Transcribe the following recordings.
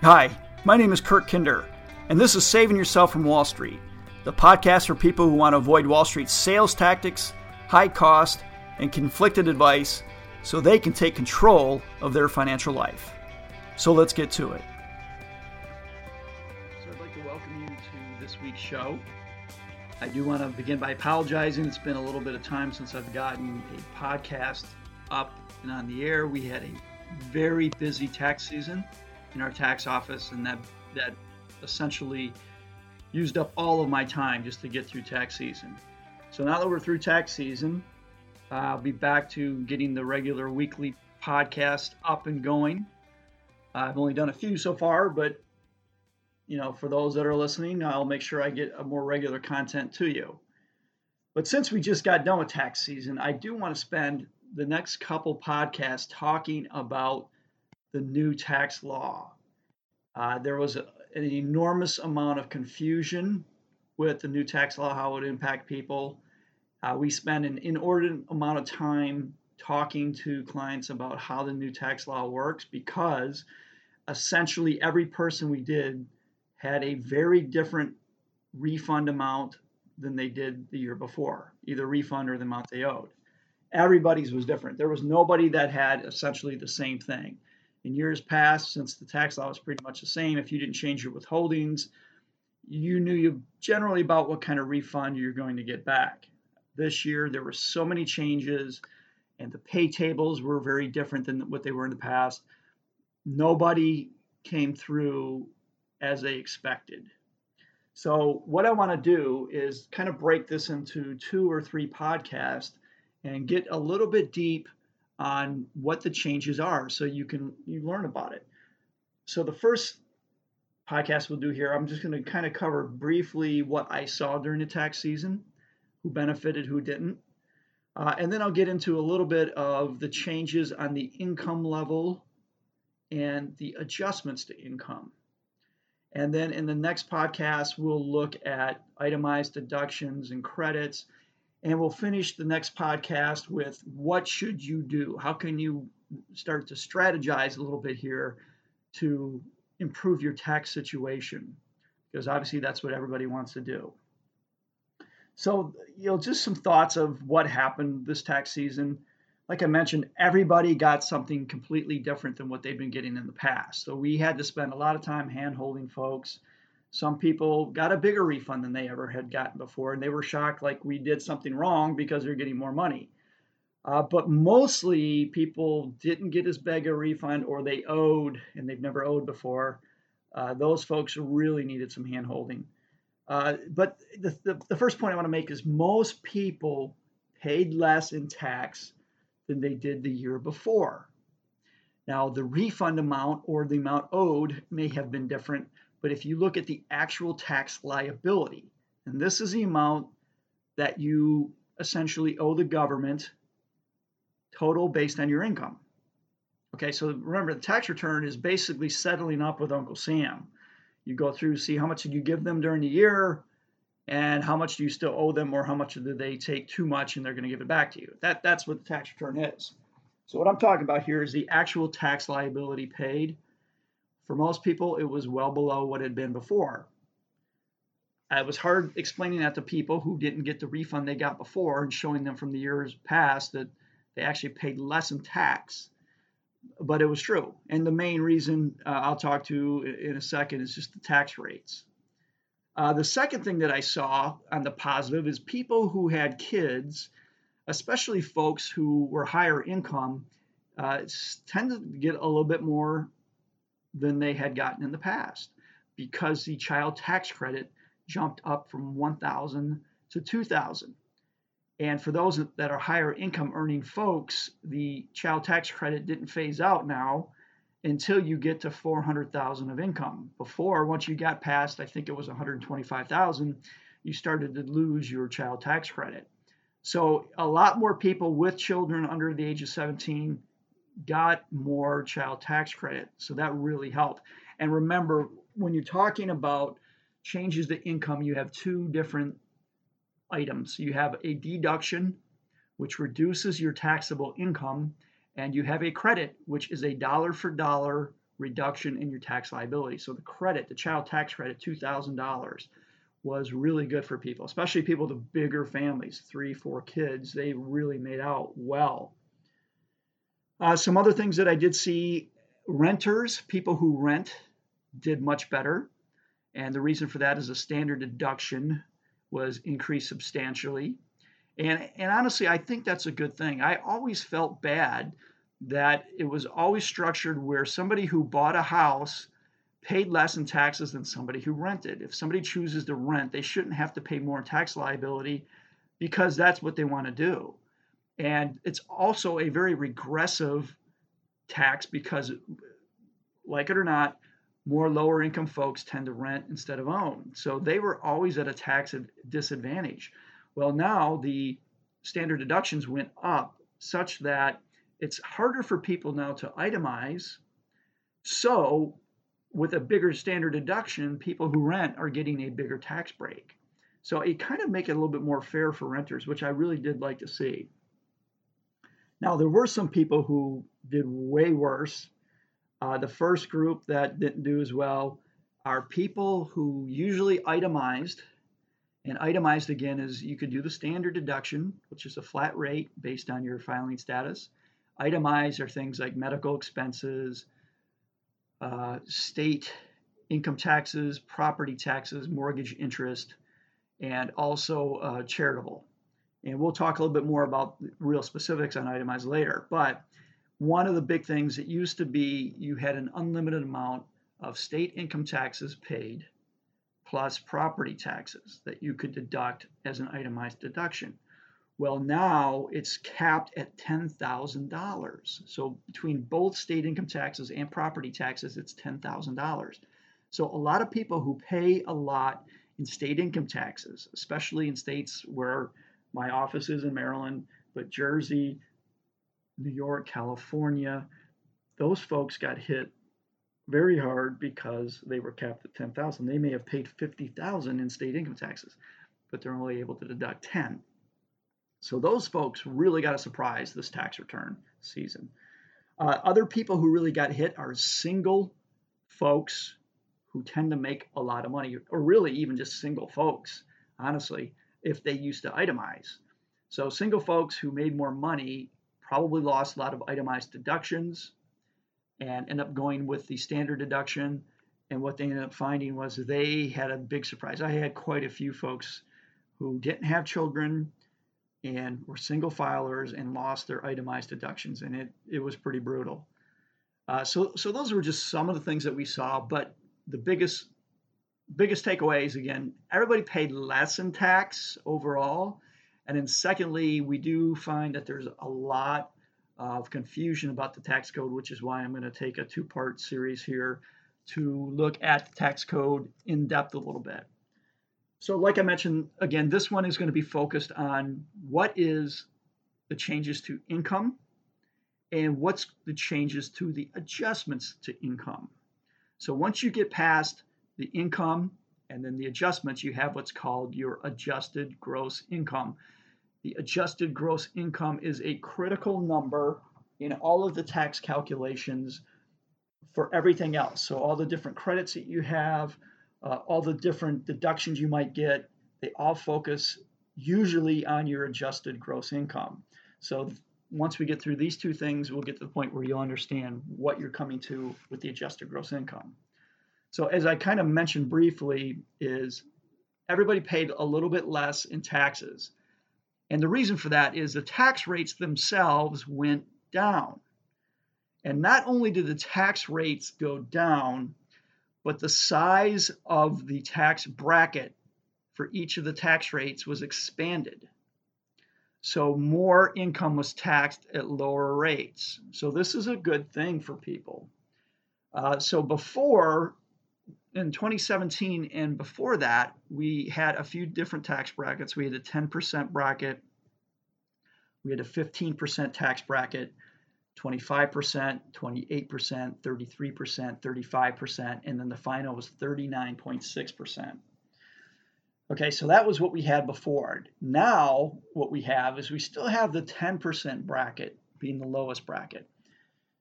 Hi, my name is Kurt Kinder, and this is Saving Yourself from Wall Street, the podcast for people who want to avoid Wall Street's sales tactics, high cost, and conflicted advice so they can take control of their financial life. So let's get to it. So I'd like to welcome you to this week's show. I do want to begin by apologizing. It's been a little bit of time since I've gotten a podcast up and on the air. We had a very busy tax season in our tax office, and that essentially used up all of my time just to get through tax season. So now that we're through tax season, I'll be back to getting the regular weekly podcast up and going. I've only done a few so far, but for those that are listening, I'll make sure I get a more regular content to you. But since we just got done with tax season, I do want to spend the next couple podcasts talking about the new tax law. There was an enormous amount of confusion with the new tax law, how it would impact people. We spend an inordinate amount of time talking to clients about how the new tax law works, because essentially every person we did had a very different refund amount than they did the year before, either refund or the amount they owed. Everybody's was different. There was nobody that had essentially the same thing. In years past, since the tax law was pretty much the same, if you didn't change your withholdings, you knew generally about what kind of refund you're going to get back. This year, there were so many changes, and the pay tables were very different than what they were in the past. Nobody came through as they expected. So what I want to do is kind of break this into 2 or 3 podcasts and get a little bit deep on what the changes are so you learn about it. So the first podcast we'll do here, I'm just going to kind of cover briefly what I saw during the tax season, who benefited, who didn't. And then I'll get into a little bit of the changes on the income level and the adjustments to income. And then in the next podcast, we'll look at itemized deductions and credits. And we'll finish the next podcast with what should you do? How can you start to strategize a little bit here to improve your tax situation? Because obviously that's what everybody wants to do. So, just some thoughts of what happened this tax season. Like I mentioned, everybody got something completely different than what they've been getting in the past. So we had to spend a lot of time hand-holding folks. Some people got a bigger refund than they ever had gotten before, and they were shocked like we did something wrong because they're getting more money. But mostly people didn't get as big a refund, or they owed and they've never owed before. Those folks really needed some hand-holding. But the first point I want to make is most people paid less in tax than they did the year before. Now, the refund amount or the amount owed may have been different, but if you look at the actual tax liability, and this is the amount that you essentially owe the government total based on your income. Okay, so remember, the tax return is basically settling up with Uncle Sam. You go through, see how much did you give them during the year, and how much do you still owe them, or how much did they take too much and they're going to give it back to you. That's what the tax return is. So what I'm talking about here is the actual tax liability paid. For most people, it was well below what it had been before. It was hard explaining that to people who didn't get the refund they got before and showing them from the years past that they actually paid less in tax. But it was true. And the main reason I'll talk to in a second is just the tax rates. The second thing that I saw on the positive is people who had kids, especially folks who were higher income, tended to get a little bit more than they had gotten in the past, because the child tax credit jumped up from $1,000 to $2,000. And for those that are higher income earning folks, the child tax credit didn't phase out now until you get to $400,000 of income. Before, once you got past, I think it was $125,000, you started to lose your child tax credit. So a lot more people with children under the age of 17 got more child tax credit. So that really helped. And remember, when you're talking about changes to income, you have 2 different items. You have a deduction, which reduces your taxable income, and you have a credit, which is a dollar for dollar reduction in your tax liability. So the credit, the child tax credit, $2,000, was really good for people, especially people with bigger families, 3, 4 kids. They really made out well. Some other things that I did see, renters, people who rent, did much better. And the reason for that is the standard deduction was increased substantially. And honestly, I think that's a good thing. I always felt bad that it was always structured where somebody who bought a house paid less in taxes than somebody who rented. If somebody chooses to rent, they shouldn't have to pay more in tax liability because that's what they want to do. And it's also a very regressive tax because, like it or not, more lower income folks tend to rent instead of own. So they were always at a tax disadvantage. Well, now the standard deductions went up such that it's harder for people now to itemize. So with a bigger standard deduction, people who rent are getting a bigger tax break. So it kind of make it a little bit more fair for renters, which I really did like to see. Now, there were some people who did way worse. The first group that didn't do as well are people who usually itemized. And itemized, again, is you could do the standard deduction, which is a flat rate based on your filing status. Itemized are things like medical expenses, state income taxes, property taxes, mortgage interest, and also charitable. And we'll talk a little bit more about real specifics on itemized later. But one of the big things, it used to be you had an unlimited amount of state income taxes paid plus property taxes that you could deduct as an itemized deduction. Well, now it's capped at $10,000. So between both state income taxes and property taxes, it's $10,000. So a lot of people who pay a lot in state income taxes, especially in states where my office is in Maryland, but Jersey, New York, California, those folks got hit very hard because they were capped at 10,000. They may have paid 50,000 in state income taxes, but they're only able to deduct 10. So those folks really got a surprise this tax return season. Other people who really got hit are single folks who tend to make a lot of money, or really even just single folks, honestly, if they used to itemize. So single folks who made more money probably lost a lot of itemized deductions and end up going with the standard deduction. And what they ended up finding was they had a big surprise. I had quite a few folks who didn't have children and were single filers and lost their itemized deductions, and it was pretty brutal. So those were just some of the things that we saw, but the biggest takeaways, again, everybody paid less in tax overall. And then secondly, we do find that there's a lot of confusion about the tax code, which is why I'm going to take a 2-part series here to look at the tax code in depth a little bit. So like I mentioned, again, this one is going to be focused on what is the changes to income and what's the changes to the adjustments to income. So once you get past the income and then the adjustments, you have what's called your adjusted gross income. The adjusted gross income is a critical number in all of the tax calculations for everything else. So all the different credits that you have, all the different deductions you might get, they all focus usually on your adjusted gross income. So once we get through these two things, we'll get to the point where you'll understand what you're coming to with the adjusted gross income. So as I kind of mentioned briefly, is everybody paid a little bit less in taxes. And the reason for that is the tax rates themselves went down. And not only did the tax rates go down, but the size of the tax bracket for each of the tax rates was expanded. So more income was taxed at lower rates. So this is a good thing for people. So before, in 2017 and before that, we had a few different tax brackets. We had a 10% bracket, we had a 15% tax bracket, 25%, 28%, 33%, 35%, and then the final was 39.6%. Okay, so that was what we had before. Now what we have is we still have the 10% bracket being the lowest bracket.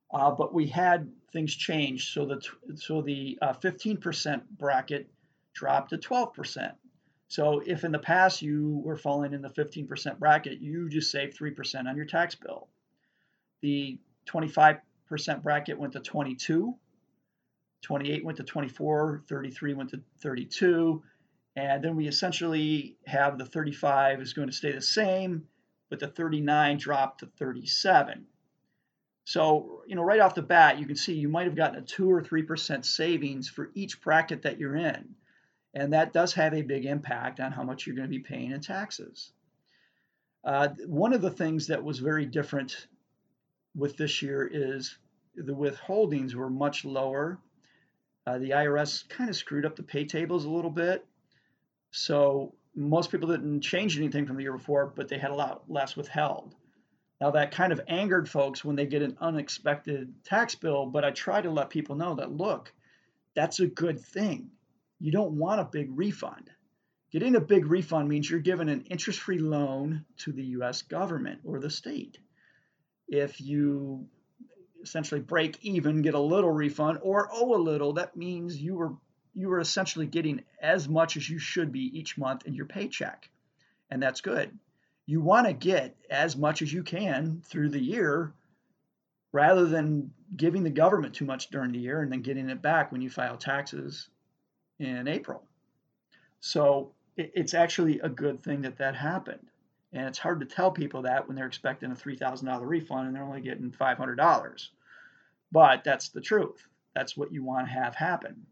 But we had things change. So the 15% bracket dropped to 12%. So if in the past you were falling in the 15% bracket, you just saved 3% on your tax bill. The 25% bracket went to 22, 28 went to 24, 33 went to 32, and then we essentially have the 35 is going to stay the same, but the 39 dropped to 37. So, right off the bat, you can see you might have gotten a 2 or 3% savings for each bracket that you're in. And that does have a big impact on how much you're going to be paying in taxes. One of the things that was very different with this year is the withholdings were much lower. The IRS kind of screwed up the pay tables a little bit. So most people didn't change anything from the year before, but they had a lot less withheld. Now that kind of angered folks when they get an unexpected tax bill, but I try to let people know that, look, that's a good thing. You don't want a big refund. Getting a big refund means you're given an interest-free loan to the US government or the state. If you essentially break even, get a little refund, or owe a little, that means you were essentially getting as much as you should be each month in your paycheck. And that's good. You want to get as much as you can through the year rather than giving the government too much during the year and then getting it back when you file taxes in April. So it's actually a good thing that happened. And it's hard to tell people that when they're expecting a $3,000 refund and they're only getting $500. But that's the truth. That's what you want to have happen.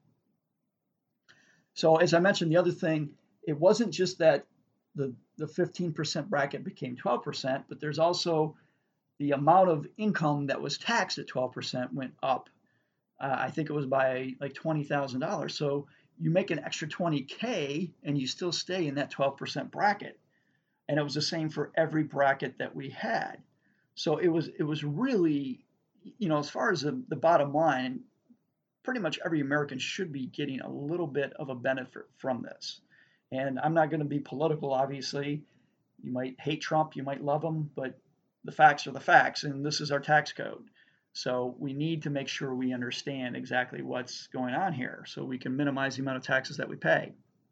So as I mentioned, the other thing, it wasn't just that the 15% bracket became 12%, but there's also the amount of income that was taxed at 12% went up. I think it was by like $20,000. So you make an extra 20K and you still stay in that 12% bracket. And it was the same for every bracket that we had. So it was really, as far as the bottom line, pretty much every American should be getting a little bit of a benefit from this. And I'm not going to be political, obviously. You might hate Trump, you might love him, but the facts are the facts, and this is our tax code. So we need to make sure we understand exactly what's going on here so we can minimize the amount of taxes that we pay.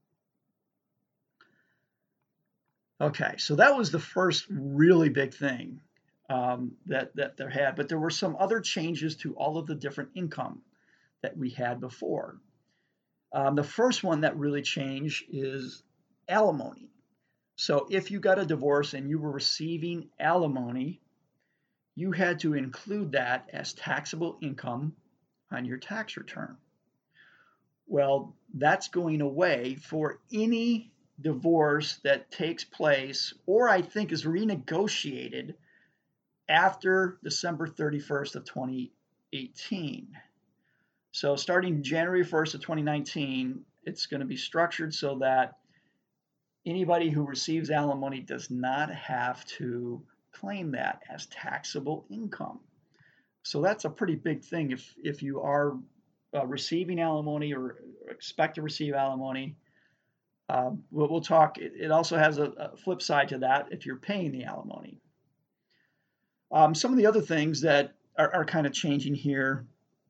Okay, so that was the first really big thing that there had, but there were some other changes to all of the different income that we had before. The first one that really changed is alimony. So if you got a divorce and you were receiving alimony, you had to include that as taxable income on your tax return. Well, that's going away for any divorce that takes place or I think is renegotiated after December 31st of 2018. So starting January 1st of 2019, it's going to be structured so that anybody who receives alimony does not have to claim that as taxable income. So that's a pretty big thing if you are receiving alimony or expect to receive alimony. We'll talk. It also has a flip side to that if you're paying the alimony. Some of the other things that are kind of changing here.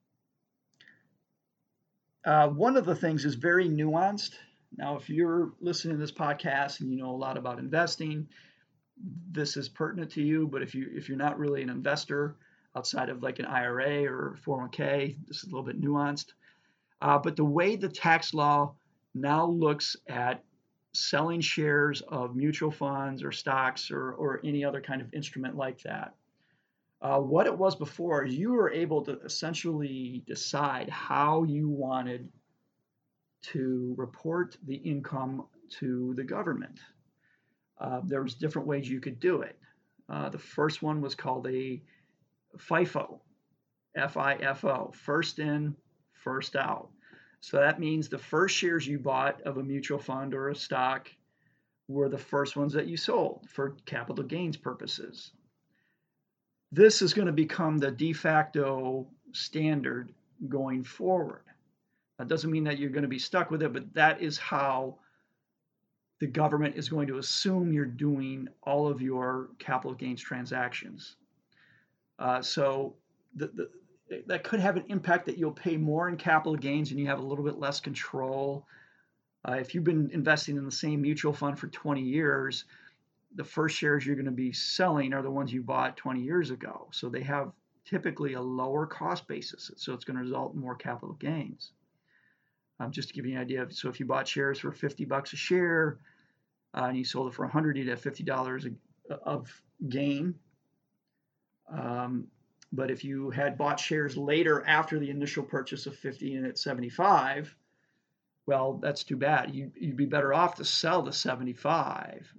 One of the things is very nuanced. Now, if you're listening to this podcast and you know a lot about investing, this is pertinent to you. But if you're not really an investor outside of like an IRA or 401k, this is a little bit nuanced. But the way the tax law now looks at selling shares of mutual funds or stocks or any other kind of instrument like that. What it was before is you were able to essentially decide how you wanted to report the income to the government. There was different ways you could do it. The first one was called a FIFO, FIFO, first in, first out. So that means the first shares you bought of a mutual fund or a stock were the first ones that you sold for capital gains purposes. This is going to become the de facto standard going forward. That doesn't mean that you're going to be stuck with it, but that is how the government is going to assume you're doing all of your capital gains transactions. So that could have an impact that you'll pay more in capital gains and you have a little bit less control. If you've been investing in the same mutual fund for 20 years, the first shares you're going to be selling are the ones you bought 20 years ago. So they have typically a lower cost basis. So it's going to result in more capital gains. Just to give you an idea, so if you bought shares for $50 a share and you sold it for $100, you'd have $50 of gain. But if you had bought shares later after the initial purchase of 50 and at 75, well, that's too bad. You'd be better off to sell the 75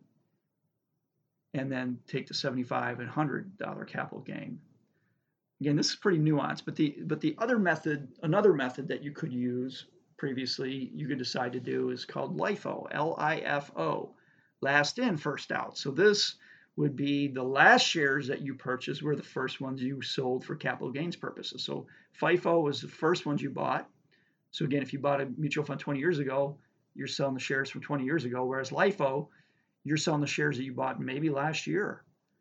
and then take the $75 and $100 capital gain. Again, this is pretty nuanced, but the other method, another method that you could use previously, you could decide to do is called LIFO, L-I-F-O, last in, first out. So this would be the last shares that you purchased were the first ones you sold for capital gains purposes. So FIFO was the first ones you bought. So again, if you bought a mutual fund 20 years ago, you're selling the shares from 20 years ago, whereas LIFO, you're selling the shares that you bought maybe last year.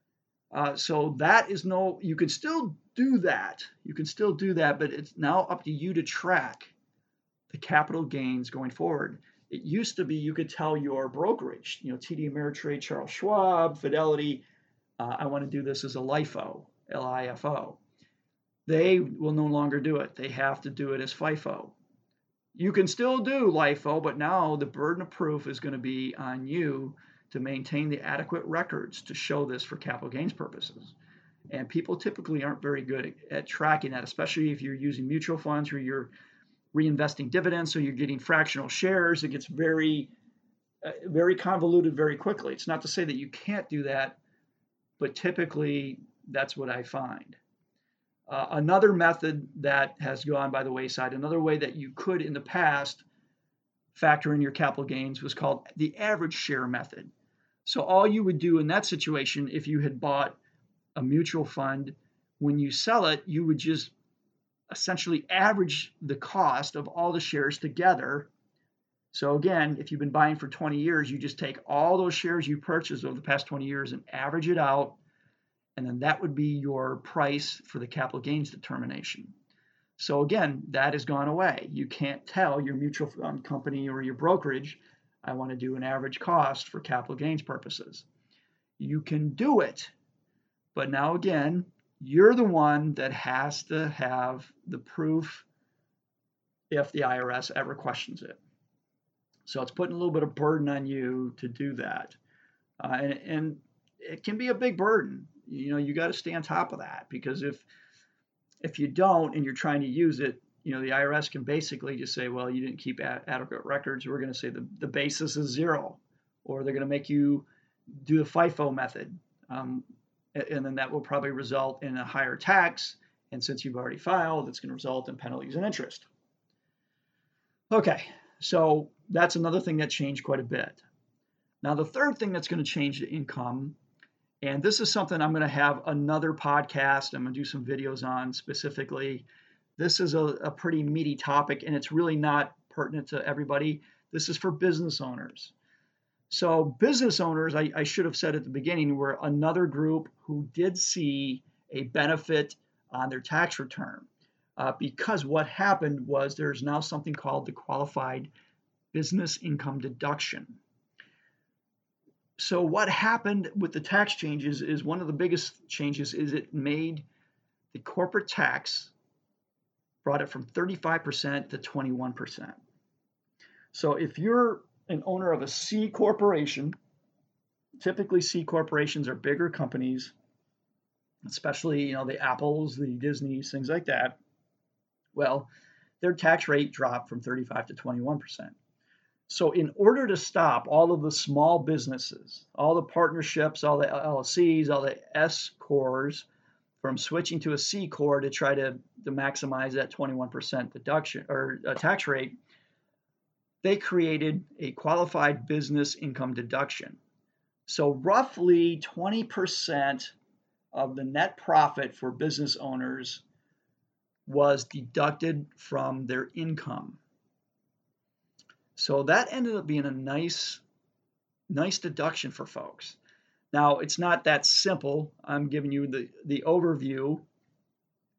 So that is you can still do that. You can still do that, but it's now up to you to track the capital gains going forward. It used to be you could tell your brokerage, TD Ameritrade, Charles Schwab, Fidelity, I want to do this as a LIFO, L-I-F-O. They will no longer do it. They have to do it as FIFO. You can still do LIFO, but now the burden of proof is going to be on you to maintain the adequate records to show this for capital gains purposes. And people typically aren't very good at tracking that, especially if you're using mutual funds where you're reinvesting dividends, so you're getting fractional shares. It gets very, very convoluted very quickly. It's not to say that you can't do that, but typically that's what I find. Another method that has gone by the wayside, another way that you could in the past factor in your capital gains was called the average share method. So all you would do in that situation, if you had bought a mutual fund, when you sell it, you would just essentially average the cost of all the shares together. So again, if you've been buying for 20 years, you just take all those shares you purchased over the past 20 years and average it out, and then that would be your price for the capital gains determination. So again, that has gone away. You can't tell your mutual fund company or your brokerage, I want to do an average cost for capital gains purposes. You can do it, but now again, you're the one that has to have the proof if the IRS ever questions it. So it's putting a little bit of burden on you to do that. And it can be a big burden. You got to stay on top of that, because if you don't and you're trying to use it, the IRS can basically just say, well, you didn't keep adequate records. We're going to say the basis is zero, or they're going to make you do the FIFO method. And then that will probably result in a higher tax. And since you've already filed, it's going to result in penalties and interest. Okay, so that's another thing that changed quite a bit. Now, the third thing that's going to change the income, and this is something I'm going to have another podcast, I'm going to do some videos on specifically. This is a pretty meaty topic, and it's really not pertinent to everybody. This is for business owners. So business owners, I should have said at the beginning, were another group who did see a benefit on their tax return, because what happened was there's now something called the qualified business income deduction. So what happened with the tax changes is one of the biggest changes is it made the corporate tax, brought it from 35% to 21%. So if you're an owner of a C corporation, typically C corporations are bigger companies, especially the Apples, the Disneys, things like that. Well, their tax rate dropped from 35 to 21%. So in order to stop all of the small businesses, all the partnerships, all the LLCs, all the S corps from switching to a C corp to try to maximize that 21% deduction or tax rate, they created a qualified business income deduction. So roughly 20% of the net profit for business owners was deducted from their income. So that ended up being a nice deduction for folks. Now, it's not that simple. I'm giving you the overview.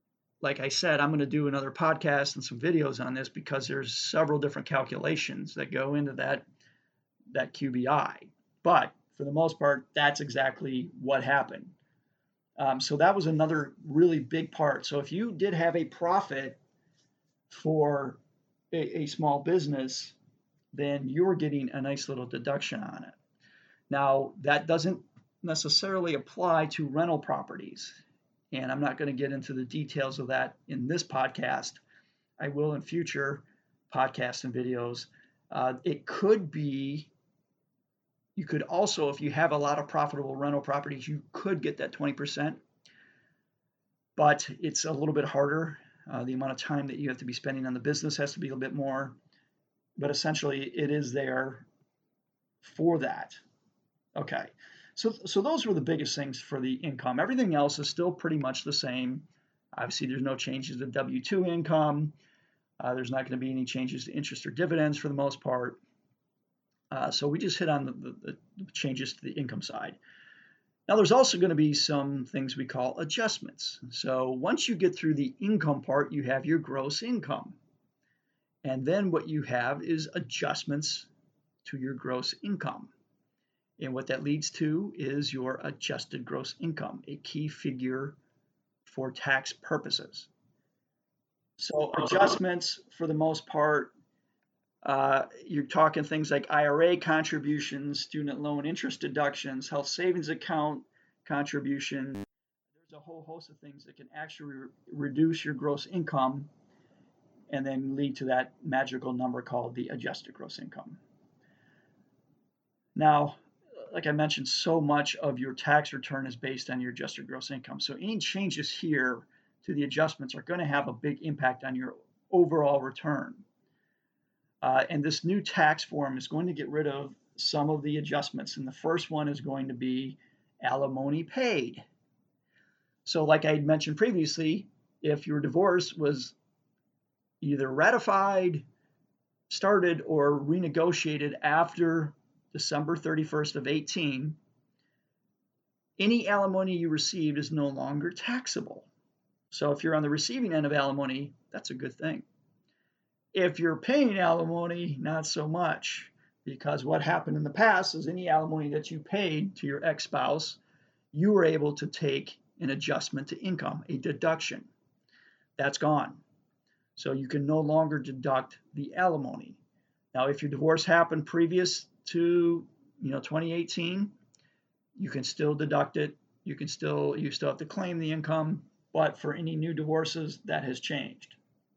like I said, I'm going to do another podcast and some videos on this because there's several different calculations that go into that QBI. But for the most part, that's exactly what happened. So that was another really big part. So if you did have a profit for a small business, then you're getting a nice little deduction on it. Now, that doesn't necessarily apply to rental properties. And I'm not going to get into the details of that in this podcast. I will in future podcasts and videos. It could be, you could also, if you have a lot of profitable rental properties, you could get that 20%, but it's a little bit harder. The amount of time that you have to be spending on the business has to be a little bit more, but essentially it is there for that. Okay, so those were the biggest things for the income. Everything else is still pretty much the same. Obviously, there's no changes to W-2 income. There's not going to be any changes to interest or dividends for the most part. So we just hit on the changes to the income side. Now, there's also going to be some things we call adjustments. So once you get through the income part, you have your gross income. And then what you have is adjustments to your gross income. And what that leads to is your adjusted gross income, a key figure for tax purposes. So adjustments, for the most part, you're talking things like IRA contributions, student loan interest deductions, health savings account contribution. There's a whole host of things that can actually reduce your gross income and then lead to that magical number called the adjusted gross income. Now, like I mentioned, so much of your tax return is based on your adjusted gross income. So any changes here to the adjustments are going to have a big impact on your overall return. And this new tax form is going to get rid of some of the adjustments. And the first one is going to be alimony paid. So like I had mentioned previously, if your divorce was either ratified, started, or renegotiated after December 31st of 18, any alimony you received is no longer taxable. So if you're on the receiving end of alimony, that's a good thing. If you're paying alimony, not so much, because what happened in the past is any alimony that you paid to your ex-spouse, you were able to take an adjustment to income, a deduction. That's gone. So you can no longer deduct the alimony. Now, if your divorce happened previous to 2018, you can still deduct it. You still have to claim the income, but for any new divorces, that has changed.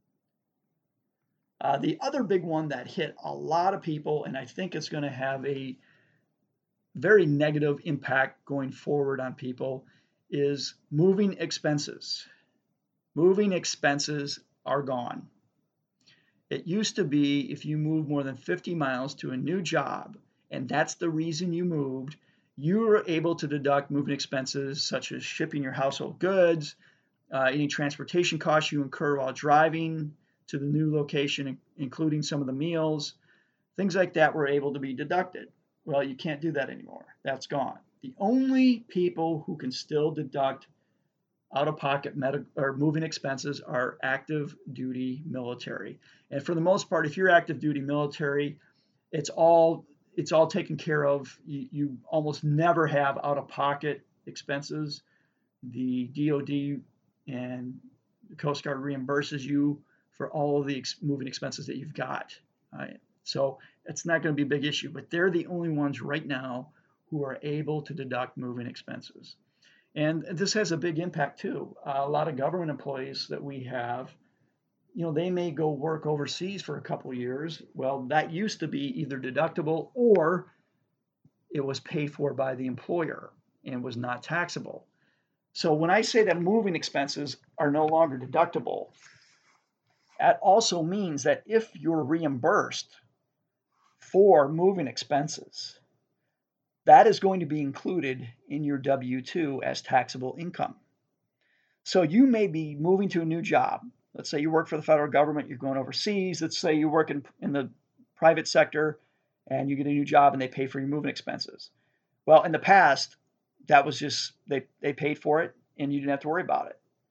The other big one that hit a lot of people, and I think it's going to have a very negative impact going forward on people, is moving expenses. Moving expenses are gone. It used to be if you moved more than 50 miles to a new job, and that's the reason you moved, you were able to deduct moving expenses such as shipping your household goods, any transportation costs you incur while driving to the new location, including some of the meals, things like that were able to be deducted. Well, you can't do that anymore. That's gone. The only people who can still deduct out-of-pocket or moving expenses are active duty military. And for the most part, if you're active duty military, it's all taken care of. You almost never have out-of-pocket expenses. The DoD and the Coast Guard reimburses you for all of the moving expenses that you've got. So it's not going to be a big issue, but they're the only ones right now who are able to deduct moving expenses. And this has a big impact too. A lot of government employees that we have, they may go work overseas for a couple of years. Well, that used to be either deductible or it was paid for by the employer and was not taxable. So when I say that moving expenses are no longer deductible, that also means that if you're reimbursed for moving expenses, that is going to be included in your W-2 as taxable income. So you may be moving to a new job. Let's say you work for the federal government, you're going overseas. Let's say you work in the private sector and you get a new job and they pay for your moving expenses. Well, in the past, that was just, they paid for it and you didn't have to worry about it.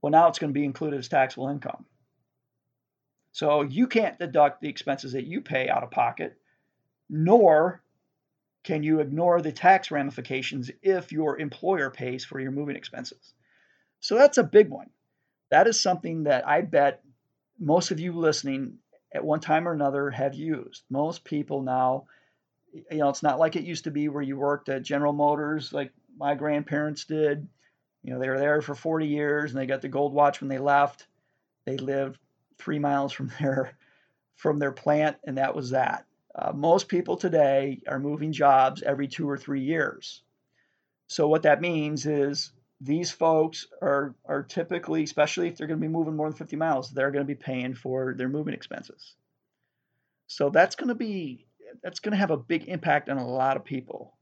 Well, now it's going to be included as taxable income. So you can't deduct the expenses that you pay out of pocket, nor can you ignore the tax ramifications if your employer pays for your moving expenses. So that's a big one. That is something that I bet most of you listening at one time or another have used. Most people now, it's not like it used to be where you worked at General Motors like my grandparents did. They were there for 40 years and they got the gold watch when they left. They lived 3 miles from their plant, and that was that. Most people today are moving jobs every 2 or 3 years. So what that means is these folks are typically, especially if they're going to be moving more than 50 miles, they're going to be paying for their moving expenses. So that's going to have a big impact on a lot of people.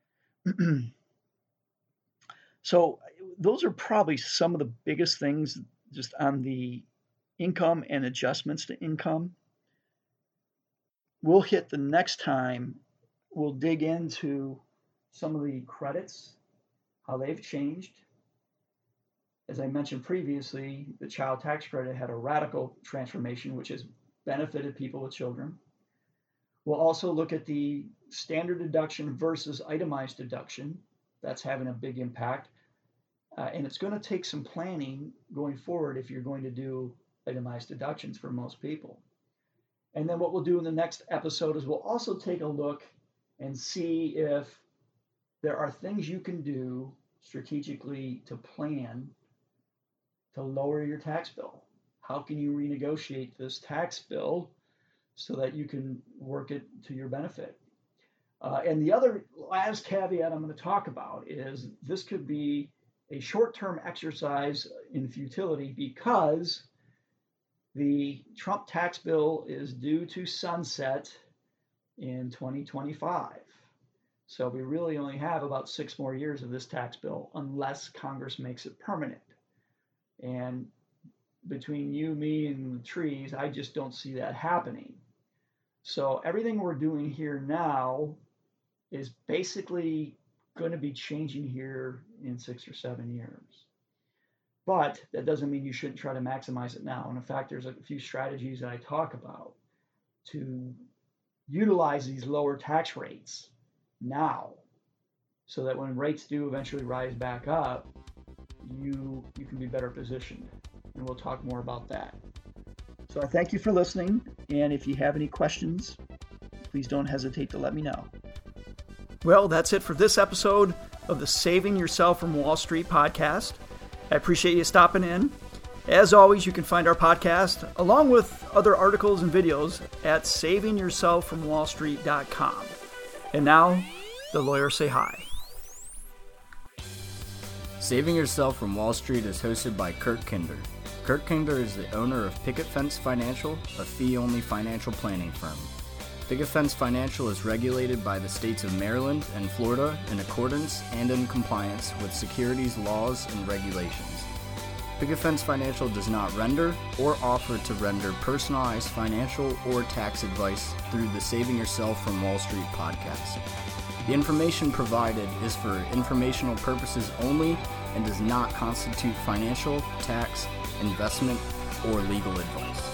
So those are probably some of the biggest things just on the income and adjustments to income. We'll hit the next time, we'll dig into some of the credits, how they've changed. As I mentioned previously, the child tax credit had a radical transformation, which has benefited people with children. We'll also look at the standard deduction versus itemized deduction. That's having a big impact. And it's going to take some planning going forward if you're going to do itemized deductions for most people. And then what we'll do in the next episode is we'll also take a look and see if there are things you can do strategically to plan to lower your tax bill. How can you renegotiate this tax bill so that you can work it to your benefit? And the other last caveat I'm going to talk about is this could be a short-term exercise in futility because the Trump tax bill is due to sunset in 2025. So we really only have about 6 more years of this tax bill unless Congress makes it permanent. And between you, me, and the trees, I just don't see that happening. So everything we're doing here now is basically going to be changing here in 6 or 7 years. But that doesn't mean you shouldn't try to maximize it now. And in fact, there's a few strategies that I talk about to utilize these lower tax rates now so that when rates do eventually rise back up, you can be better positioned. And we'll talk more about that. So I thank you for listening. And if you have any questions, please don't hesitate to let me know. Well, that's it for this episode of the Saving Yourself from Wall Street podcast. I appreciate you stopping in. As always, you can find our podcast along with other articles and videos at savingyourselffromwallstreet.com. And now, the lawyers say hi. Saving Yourself from Wall Street is hosted by Kurt Kinder. Kurt Kinder is the owner of Picket Fence Financial, a fee-only financial planning firm. Picket Fence Financial is regulated by the states of Maryland and Florida in accordance and in compliance with securities laws and regulations. Picket Fence Financial does not render or offer to render personalized financial or tax advice through the Saving Yourself from Wall Street podcast. The information provided is for informational purposes only and does not constitute financial, tax, investment, or legal advice.